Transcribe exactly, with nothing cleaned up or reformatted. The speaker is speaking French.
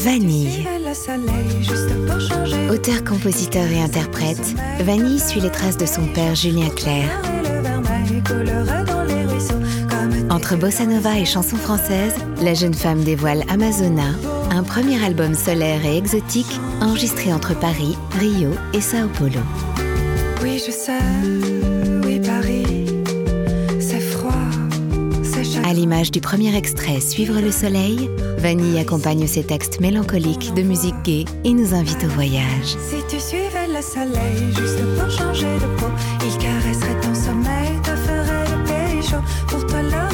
Vanille. Auteur, compositeur et interprète, Vanille suit les traces de son père Julien Clerc. Entre bossa nova et chansons françaises, la jeune femme dévoile Amazona, un premier album solaire et exotique enregistré entre Paris, Rio et Sao Paulo. Oui, je sais, oui, Paris, c'est froid, c'est chaud. À l'image du premier extrait Suivre le soleil, Vanille accompagne ses textes mélancoliques de musique gaie et nous invite au voyage. Si tu suivais le soleil juste pour changer de peau, il caresserait ton sommeil, te ferait le pays chaud. Pour toi, l'heure